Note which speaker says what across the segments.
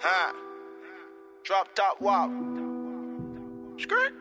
Speaker 1: Huh. Drop top wop. Skirt.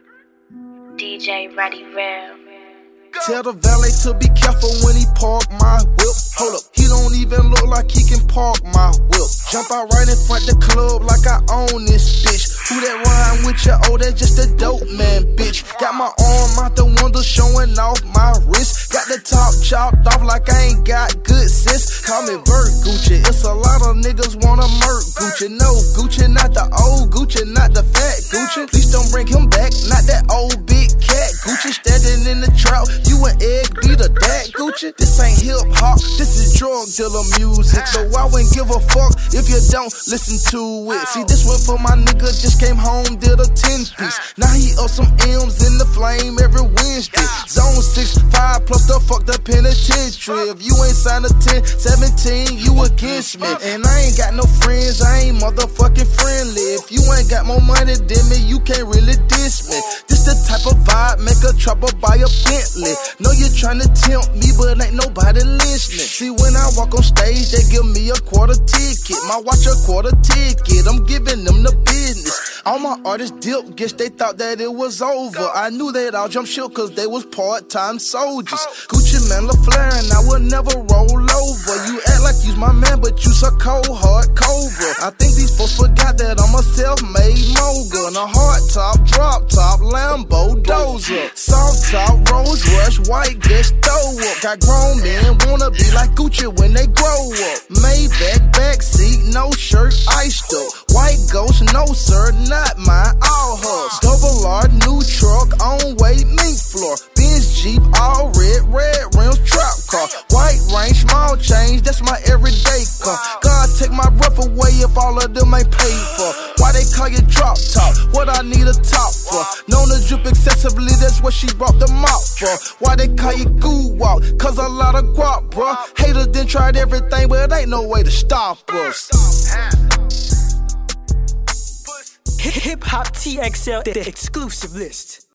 Speaker 2: DJ Ready Real.
Speaker 3: Tell the valet to be careful when he park my whip. Hold up, he don't even look like he can park my whip. Jump out right in front the club like I own this bitch. Who that rhyme with you? Oh, that's just a dope man, bitch. Got my arm out the window showing off my wrist. Got the top chopped off like I ain't got good sis. Call me Vert Gucci. It's a lot of niggas wanna murk Gucci. No, Gucci, not the old Gucci, not the fat Gucci. Please don't bring him back, not that old big cat Gucci. Standing in the trap, you an egg beater, that Gucci. This ain't hip hop, this is drug dealer music. So I wouldn't give a fuck if you don't listen to it. See, this one for my nigga, just came home, did a 10-piece. Now he up some M's in the flame every Wednesday. Zone 6, 5 plus the fuck the penitentiary. If you ain't signed a 10, 17, you against me. And I ain't got no friends, I ain't motherfucking friendly. If you ain't got more money than me, you can't really diss me. This the type of vibe, make a trouble buy a Bentley. Know you're trying to tempt me, but ain't nobody listening. See, when I walk on stage, they give me a quarter ticket. My watch a quarter ticket, I'm giving them the business. All my artists dipped, guess they thought that it was over. I knew they'd all jump ship cause they was part-time soldiers. Gucci Man, LaFleur, and I would never roll over. You act like you's my man, but you's a cold hard cobra. I think these folks forgot that I'm a self-made mogul. A hard top, drop top, Lambo, dozer. Soft top, Rose Rush, white guess throw up. Got grown men wanna be like Gucci when they grow up. Maybach, backseat, no shirt, iced up. White ghost, no sir, not mine, all hers. Double R, new truck, on way, mink floor. Benz Jeep, all red rims, trap car. White range, small change, that's my everyday car. God take my breath away if all of them ain't paid for. Why they call you drop top? What I need a top for? Known to drip excessively, that's what she brought the mop for. Why they call you goo walk? Cause a lot of guap, bruh. Haters done tried everything, but it ain't no way to stop us.
Speaker 4: Hip Hop TXL, the exclusive list.